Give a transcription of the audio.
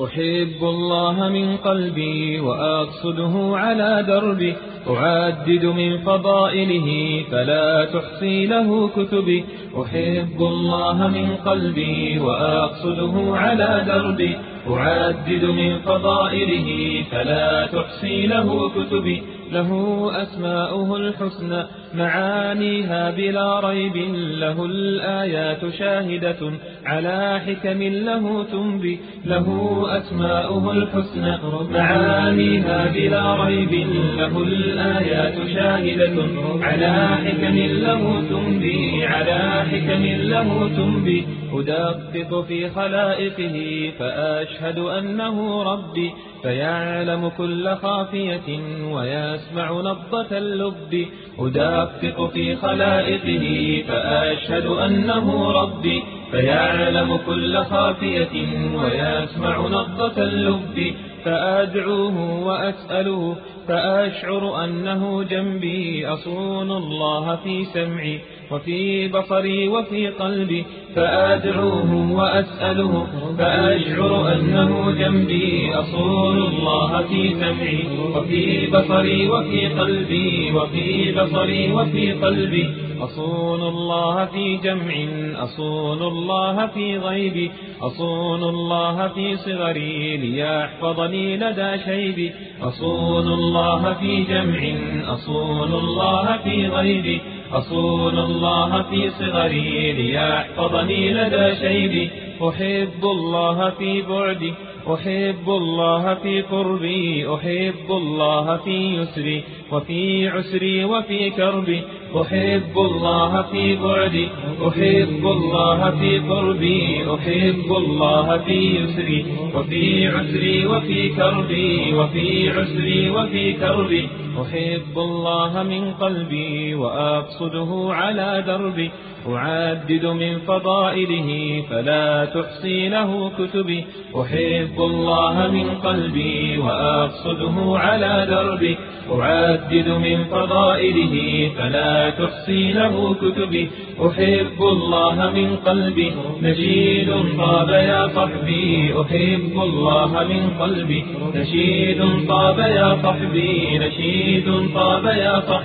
أحب الله من قلبي وأقصده على دربي، أعدد من فضائله فلا تحصي له كتبي. أحب الله من قلبي وأقصده على دربي، أعدد من فضائله فلا تحصي له كتبي. له أسماؤه الحسنى معانيها بلا ريب، له الآيات شاهدة على حكم له تنبي. له أسماؤه الحسنى معانيها بلا ريب، له الآيات شاهدة على حكم له تنبي، على حكم له تنبي. أدقق في خلائقه فأشهد أنه ربي، فيعلم كل خافية ويسمع نبضة اللب. أدقق في خلائقه فأشهد أنه ربي، فيعلم كل خافية ويسمع نبضة اللب. فأدعوه وأسأله فأشعر أنه جنبي، أصون الله في سمعي وفي بصري وفي قلبي. فأدعوه وأسأله فأشعر أنه جنبي، أصون الله في سمعي وفي بصري وفي قلبي، وفي بصري وفي قلبي. أصون الله في جمع، أصون الله في غيبي، أصون الله في صغري ليحفظني لدى شيبي. أصون الله في جمع، أصون الله في غيبي، أصون الله في صغري ليحفظني لدى شيبي. أحب الله في بعدي، أحب الله في قربي، أحب الله في يسري وفي عسري وفي كربي. أحب الله في بعدي، أحب الله في قربي، أحب الله في يسري وفي عسري وفي كربي، وفي عسري وفي كربي. أحب الله من قلبي وأقصده على دربي، أعدد من فضائله فلا تحصي له كتبي. أحب الله من قلبي وأقصده على دربي، أعدد من فضائله فلا تحصي له كتبي. أحب الله من قلبي، نشيد طاب يا صحبي. أحب الله من قلبي، نشيد طاب يا صحبي، نشيد طاب يا صحبي.